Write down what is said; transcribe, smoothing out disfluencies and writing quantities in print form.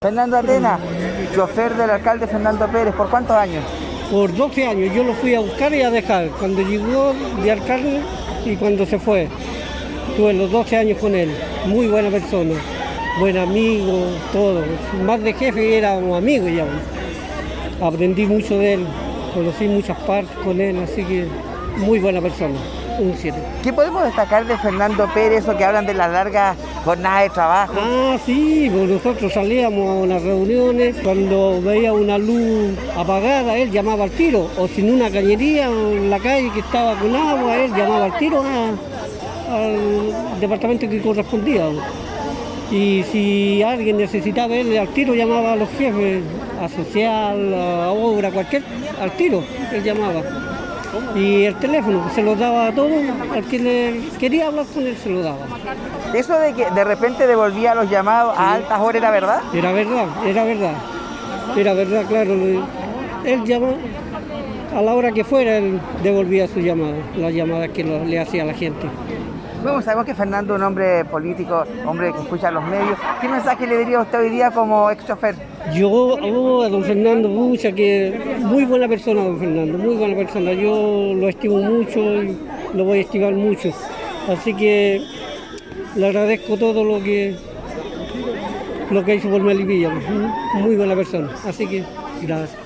Fernando Atena, chofer del alcalde Fernando Pérez, ¿por cuántos años? Por 12 años. Yo lo fui a buscar y a dejar. Cuando llegó de alcalde y cuando se fue. Tuve los 12 años con él. Muy buena persona, buen amigo, todo. Más de jefe éramos amigos ya. Aprendí mucho de él, conocí muchas partes con él, así que muy buena persona. Un 7. ¿Qué podemos destacar de Fernando Pérez, o que hablan de las largas jornadas de trabajo? Ah, sí, pues nosotros salíamos a unas reuniones, cuando veía una luz apagada, él llamaba al tiro, o sin una cañería en la calle que estaba con agua, él llamaba al tiro al departamento que correspondía. Y si alguien necesitaba él, al tiro llamaba a los jefes, a social, a obra, cualquier, al tiro, él llamaba. Y el teléfono se lo daba a todos, al que le quería hablar con él se lo daba. ¿Eso de que de repente devolvía los llamados a altas horas era verdad? Era verdad, era verdad. Era verdad, claro. Él llamó a la hora que fuera, él devolvía su llamada, las llamadas que le hacía a la gente. Bueno, sabemos que Fernando es un hombre político, hombre que escucha los medios. ¿Qué mensaje le diría usted hoy día como ex chofer? Yo a don Fernando Bucha, que muy buena persona, don Fernando, muy buena persona. Yo lo estimo mucho y lo voy a estimar mucho. Así que le agradezco todo lo que hizo por Melipilla. Muy buena persona. Así que gracias.